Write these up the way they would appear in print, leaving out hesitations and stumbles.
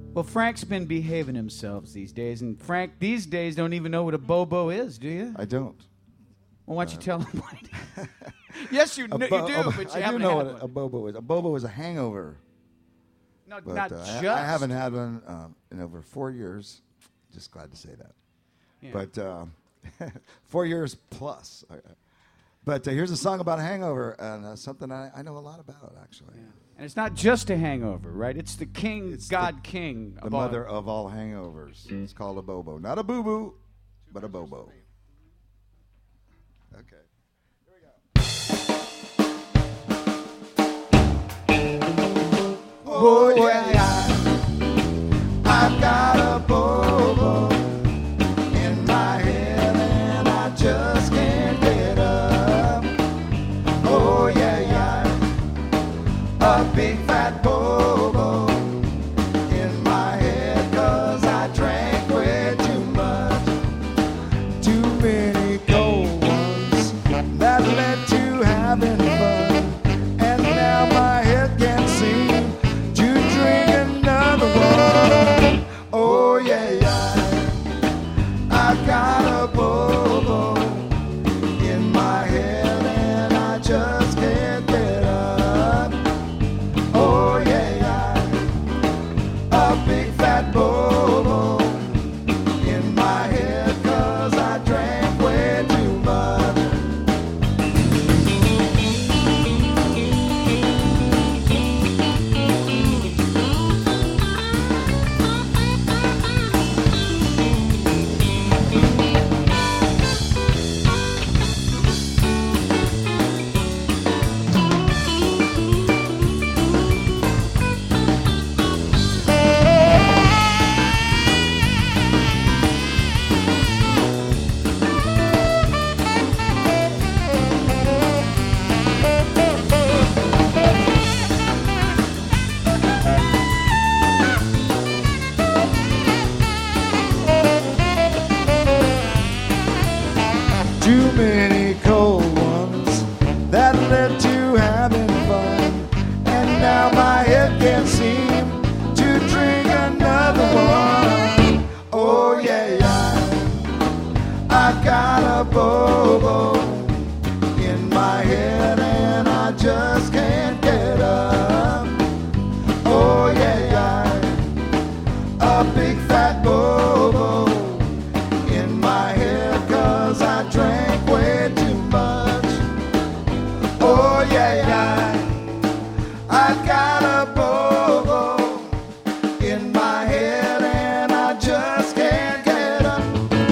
Well, Frank's been behaving himself these days, and Frank these days don't even know what a bobo is, do you? I don't. Well, why don't you tell him what it is? Yes, you do, but you I do haven't know had what one. a bobo is. A bobo is a hangover. No, But, not I just. haven't had one in over 4 years. Just glad to say that. Yeah. But 4 years plus. But here's a song about a hangover, and something I know a lot about, actually. Yeah. And it's not just a hangover, right? It's the king, It's God King. The mother of all hangovers. It's called a bobo. Not a boo-boo, but a bobo. Okay. Oh, yeah, I've got a bobo in my head and I just can't get up. Oh, yeah, a big fat bobo in my head 'cause I drank way too much. Too many cold ones that led to having fun. And now my head can't seem to drink another one. Oh, yeah, I got a bobo in my head and I just can't get up. Oh, yeah, a big fat bobo in my head 'cause I drank way too much. Too many cold ones that led to having fun. And now my head can't seem to drink another one. Oh, yeah, I got a bobo in my head and I just can't get up. Oh, yeah, a big fat bobo in my head 'cause I drank way too much. Oh, yeah, I got a bobo in my head and I just can't get up.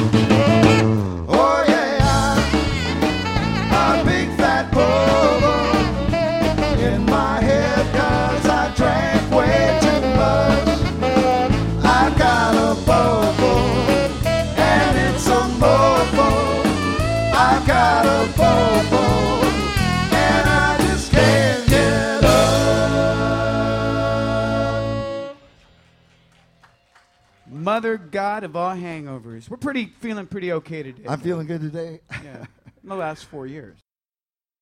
Oh, yeah, a big fat bobo in my head 'cause I drank way too much. I got a bobo and it's a bobo. I got a bobo and I just can't get up. Mother God of all hangovers. We're feeling pretty okay today. I'm feeling good today. Yeah, in the last 4 years.